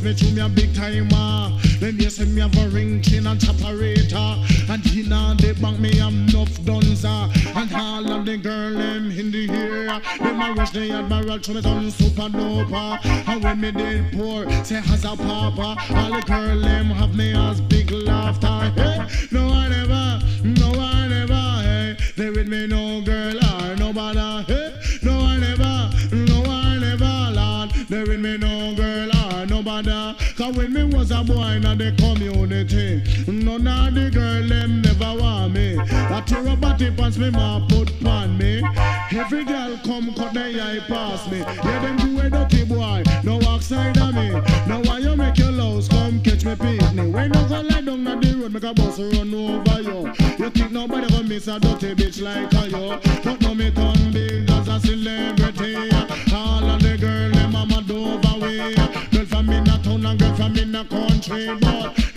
me through me a big timer. Then you see me have a ring chain and choperator. And in on the bank me have enough dunza. And all of the girl them in the area, them a rush the admiral to me done super duper. And when me dead poor, say has a papa. All the girl them have me as big laughter. Hey, no I never, no I never. Hey, they with me no girl or nobody. Hey, no I never, no I never, Lord. They with me no girl or nobody. Cause when me was a boy in the community, none of the girl them never want me. That your body pants me ma put pan me. Every girl come cut their eye past me. Yeah, them do a dirty boy, no walk side of me. Now why you make your lows come catch me picnic? When you go lie down on the road, make a bus run over you. You think nobody gonna miss a dirty bitch like you? But no me turn big as a celebrity. All of the girl them mama do over way. Girl from in a town and girl from in a country, but